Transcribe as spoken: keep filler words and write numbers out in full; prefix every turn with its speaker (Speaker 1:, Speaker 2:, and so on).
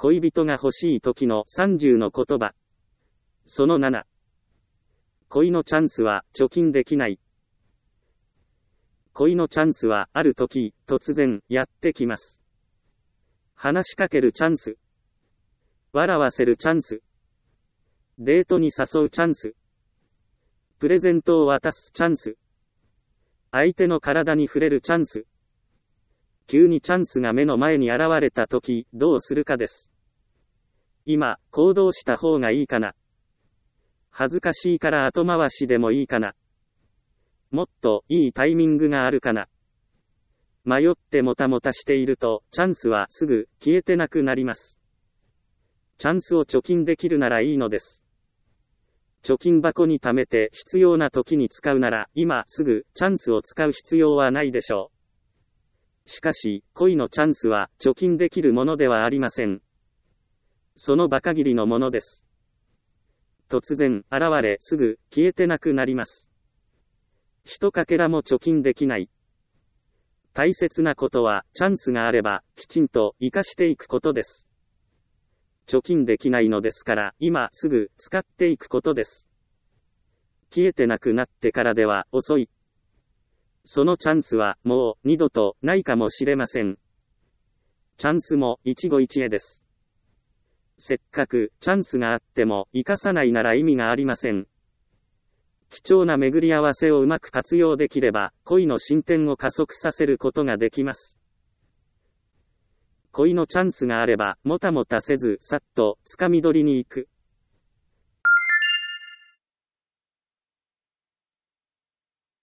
Speaker 1: 恋人が欲しい時のさんじゅうの言葉。そのなな。恋のチャンスは貯金できない。恋のチャンスはある時、突然、やってきます。話しかけるチャンス。笑わせるチャンス。デートに誘うチャンス。プレゼントを渡すチャンス。相手の体に触れるチャンス。急にチャンスが目の前に現れたとき、どうするかです。今、行動した方がいいかな。恥ずかしいから後回しでもいいかな。もっといいタイミングがあるかな。迷ってもたもたしていると、チャンスはすぐ消えてなくなります。チャンスを貯金できるならいいのです。貯金箱に貯めて必要な時に使うなら、今すぐチャンスを使う必要はないでしょう。しかし、恋のチャンスは貯金できるものではありません。その場限りのものです。突然、現れ、すぐ消えてなくなります。一かけらも貯金できない。大切なことは、チャンスがあれば、きちんと活かしていくことです。貯金できないのですから、今すぐ使っていくことです。消えてなくなってからでは遅い。そのチャンスはもう二度とないかもしれません。チャンスも一期一会です。せっかくチャンスがあっても生かさないなら意味がありません。貴重な巡り合わせをうまく活用できれば、恋の進展を加速させることができます。恋のチャンスがあれば、もたもたせず、さっと、掴み取りに行く。